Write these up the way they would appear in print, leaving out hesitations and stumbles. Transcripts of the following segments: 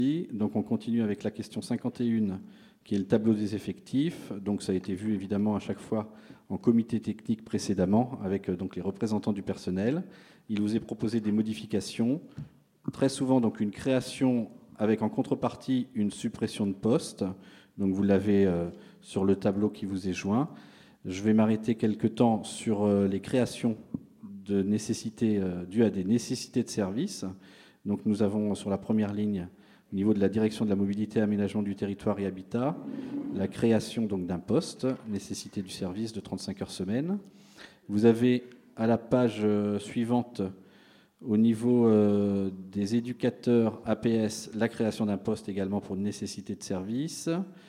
Donc on continue avec la question 51, qui est le tableau des effectifs. Donc ça a été vu évidemment à chaque fois en comité technique précédemment, avec donc les représentants du personnel. Il vous est proposé des modifications, très souvent donc une création avec en contrepartie une suppression de poste. Donc vous l'avez sur le tableau qui vous est joint. Je vais m'arrêter quelque temps sur les créations de nécessités dues à des nécessités de service. Donc nous avons sur la première ligne, au niveau de la direction de la mobilité, aménagement du territoire et habitat, la création donc d'un poste, nécessité du service de 35 heures semaine. Vous avez à la page suivante, au niveau des éducateurs APS, la création d'un poste également pour nécessité de service.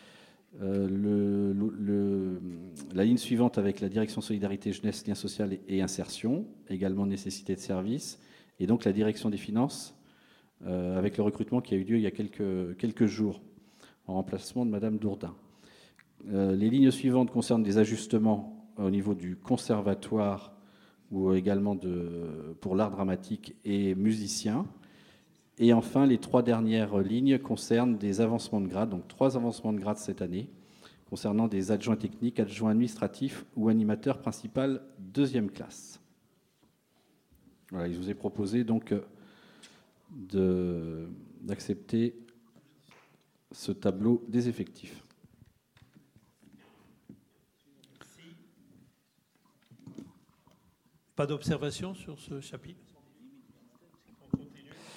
La ligne suivante avec la direction solidarité, jeunesse, lien social et insertion, également nécessité de service. Et donc la direction des finances, avec le recrutement qui a eu lieu il y a quelques jours, en remplacement de Madame Dourdin. Les lignes suivantes concernent des ajustements au niveau du conservatoire ou également pour l'art dramatique et musicien. Et enfin, les 3 dernières lignes concernent des avancements de grade, donc 3 avancements de grade cette année, concernant des adjoints techniques, adjoints administratifs ou animateurs principal 2e classe. Voilà, il vous est proposé donc d'accepter ce tableau des effectifs. Pas d'observation sur ce chapitre ?